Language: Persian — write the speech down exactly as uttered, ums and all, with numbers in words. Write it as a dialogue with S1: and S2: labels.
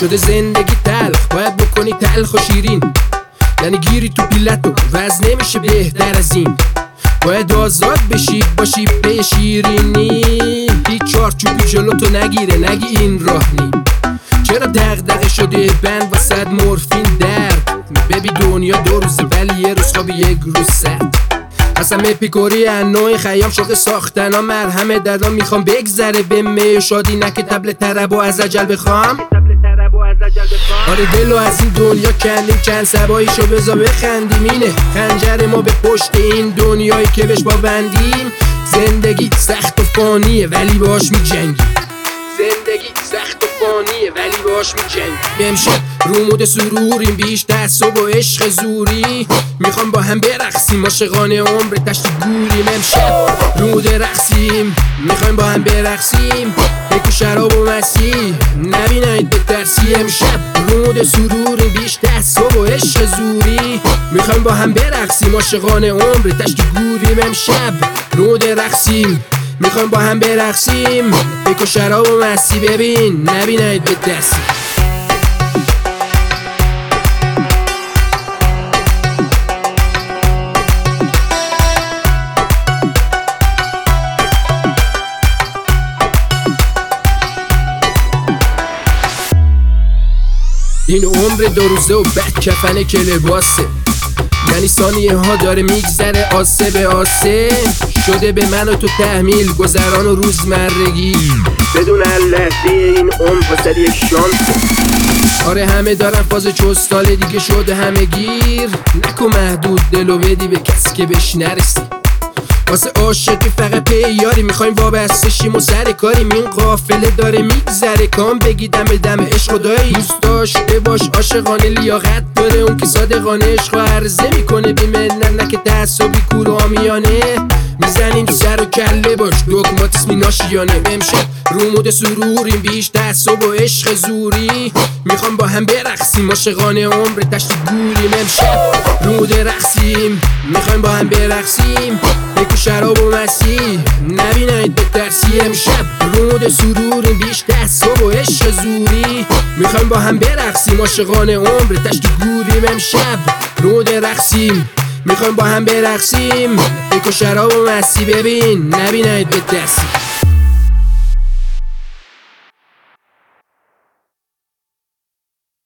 S1: شده زندگی تلخ، باید بکنی تلخ و شیرین. یعنی گیری تو پیلت و وزن نمیشه بهتر از این. باید آزاد بشی باشی به شیرینی. هیچ چارچوبی جلو تو نگیره نگی این راه نی. چرا دغدغه شده بند وسط مورفین درد؟ ببین دنیا دو روزه ولی یه روز خوابی یک روز سرد. اصلا اپیکوری نوع خیام شوق ساختن ها مرهمه دردم میخوام بگذره به می شادی نه که تبل طرب و از عجل بخوام. آره دلو از این دنیا کندیم چند سباییشو بزا بخندیم. اینه خنجر ما به پشت این دنیایی که بهش با بندیم. زندگی سخت و فانیه ولی باش میجنگیم. زندگی سخت و فانیه ولی باش میجنگیم. امشب رو مود سروریم بیش تعصب و عشق زوری. میخوام با هم برقصیم عاشقانه عمر تشت گوریم. امشب رو مود رقصیم میخوایم با هم برقصیم. بگو شراب و مسیح نبینید بترسی. امشب رو مود سروریم بیش تعصب و عشق زوری. میخوایم با هم برقصیم عاشقانه عمر تشت گوریم. امشب رو مود رقصیم میخوایم با هم برقصیم. بگو شراب و مسیح ببین نبینید بترسی. این عمر دو روزه و بد کفنه که لباسه. یعنی ثانیه ها داره میگذره آسه به آسه. شده به من و تو تحمیل گذران و روزمرگی. بدون لحظه این عمر واسه یک شانسه. آره همه دارن فاز چستال دیگه شده همه گیر. نکو محدود دلو بدی به کسی که بهش نرسی. واسه عاشقی فقط پیاری میخوایم وابسته شیم و سر کاریم. این قافله داره میگذره کام بگی دم دم عشق و دایی. دوست داشته باش عاشقانه لیاقت داره اون که صادقانه عشق و عرضه میکنه بی منت نه که تعصبی کور و آمیانه. میزنیم سر و کله باش دوگماتیسمی ناشیانه. امشب رو مود سروریم بیش تعصب و عشق زوری. میخوام با هم برقصیم عاشقانه عمر تشت گوریم. امشب رو مود رقصیم میخوایم با هم برقصیم. بگو شراب و مسیح نبینید بترسی. امشب رو مود سروریم بیش تعصب و عشق زوری. میخوایم با هم برقصیم عاشقانه عمر تشت گوریم. امشب رو مود رقصیم میخوایم با هم برقصیم. بگو شراب و مسیح ببین نبینید بترسی.